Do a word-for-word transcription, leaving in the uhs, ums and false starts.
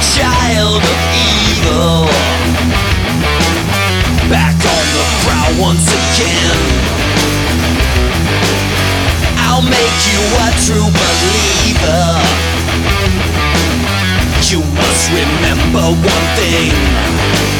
child of evil, back on the prowl once again. I'll make you a true believer. You must remember one thing: